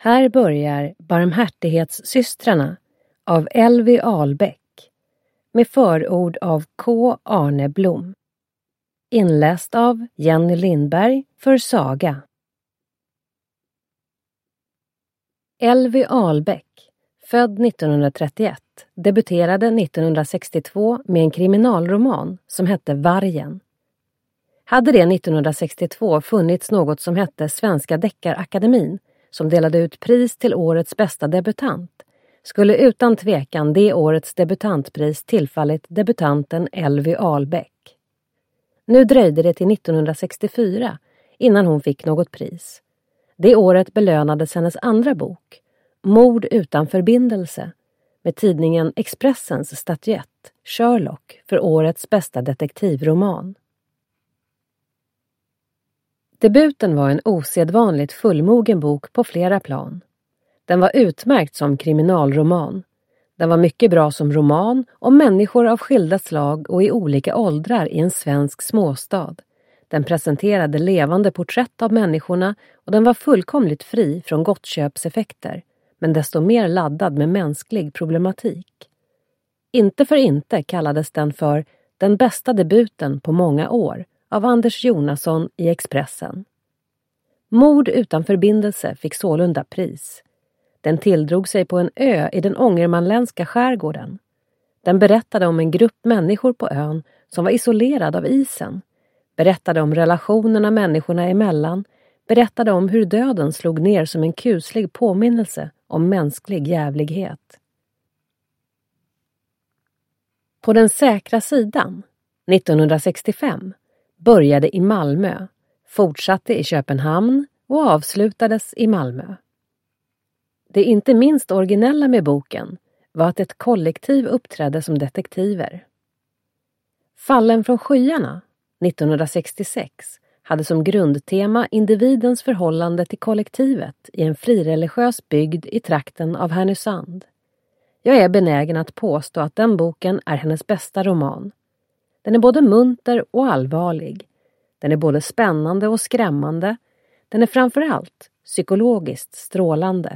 Här börjar Barmhärtighetssystrarna av Elvy Ahlbäck med förord av K. Arne Blom. Inläst av Jenny Lindberg för Saga. Elvy Ahlbäck, född 1931, debuterade 1962 med en kriminalroman som hette Vargen. Hade det 1962 funnits något som hette Svenska Deckarakademin, som delade ut pris till årets bästa debutant, skulle utan tvekan det årets debutantpris tillfallit debutanten Elvy Ahlbäck. Nu dröjde det till 1964 innan hon fick något pris. Det året belönades hennes andra bok, Mord utan förbindelse, med tidningen Expressens statyett, Sherlock, för årets bästa detektivroman. Debuten var en osedvanligt fullmogen bok på flera plan. Den var utmärkt som kriminalroman. Den var mycket bra som roman om människor av skilda slag och i olika åldrar i en svensk småstad. Den presenterade levande porträtt av människorna och den var fullkomligt fri från gottköpseffekter, men desto mer laddad med mänsklig problematik. Inte för inte kallades den för den bästa debuten på många år av Anders Jonasson i Expressen. Mord utan förbindelse fick sålunda pris. Den tilldrog sig på en ö i den ångermanländska skärgården. Den berättade om en grupp människor på ön som var isolerad av isen. Berättade om relationerna människorna emellan. Berättade om hur döden slog ner som en kuslig påminnelse om mänsklig jävlighet. På den säkra sidan, 1965, började i Malmö, fortsatte i Köpenhamn och avslutades i Malmö. Det inte minst originella med boken var att ett kollektiv uppträdde som detektiver. Fallen från skyarna, 1966, hade som grundtema individens förhållande till kollektivet i en frireligiös bygd i trakten av Härnösand. Jag är benägen att påstå att den boken är hennes bästa roman. Den är både munter och allvarlig. Den är både spännande och skrämmande. Den är framförallt psykologiskt strålande.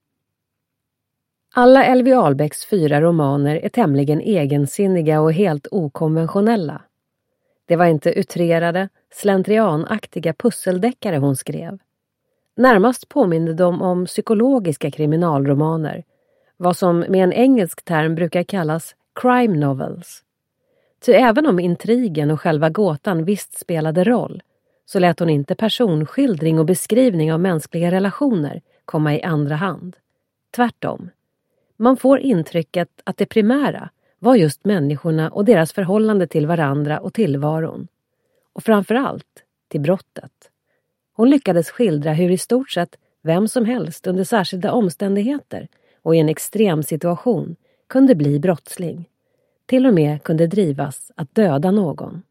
Alla Elvy Ahlbäcks 4 romaner är tämligen egensinniga och helt okonventionella. Det var inte utrerade, slentrianaktiga pusseldeckare hon skrev. Närmast påminner de om psykologiska kriminalromaner, vad som med en engelsk term brukar kallas crime novels. Ty även om intrigen och själva gåtan visst spelade roll, så lät hon inte personskildring och beskrivning av mänskliga relationer komma i andra hand. Tvärtom. Man får intrycket att det primära var just människorna och deras förhållande till varandra och tillvaron. Och framförallt till brottet. Hon lyckades skildra hur i stort sett vem som helst under särskilda omständigheter och i en extrem situation kunde bli brottsling. Till och med kunde drivas att döda någon.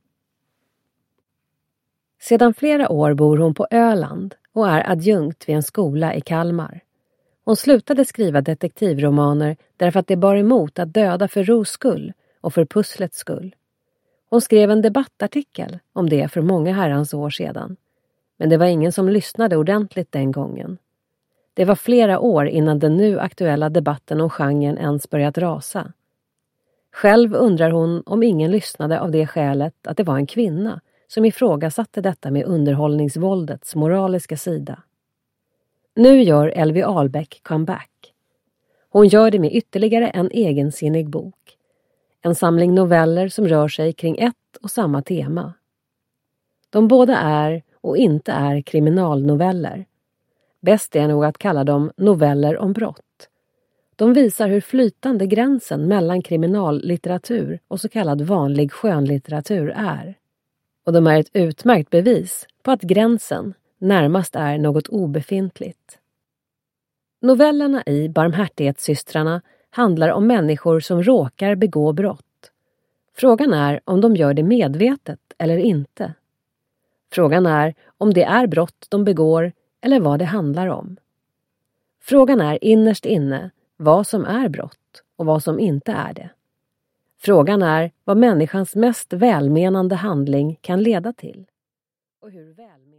Sedan flera år bor hon på Öland och är adjunkt vid en skola i Kalmar. Hon slutade skriva detektivromaner därför att det bar emot att döda för ros skull och för pusslets skull. Hon skrev en debattartikel om det för många herrans år sedan. Men det var ingen som lyssnade ordentligt den gången. Det var flera år innan den nu aktuella debatten om genren ens börjat rasa. Själv undrar hon om ingen lyssnade av det skälet att det var en kvinna som ifrågasatte detta med underhållningsvåldets moraliska sida. Nu gör Elvy Ahlbäck comeback. Hon gör det med ytterligare en egensinnig bok. En samling noveller som rör sig kring ett och samma tema. De båda är och inte är kriminalnoveller. Bäst är nog att kalla dem noveller om brott. De visar hur flytande gränsen mellan kriminallitteratur och så kallad vanlig skönlitteratur är. Och de är ett utmärkt bevis på att gränsen närmast är något obefintligt. Novellerna i Barmhärtighetssystrarna handlar om människor som råkar begå brott. Frågan är om de gör det medvetet eller inte. Frågan är om det är brott de begår eller vad det handlar om. Frågan är innerst inne vad som är brott och vad som inte är det. Frågan är vad människans mest välmenande handling kan leda till. Och hur välmenande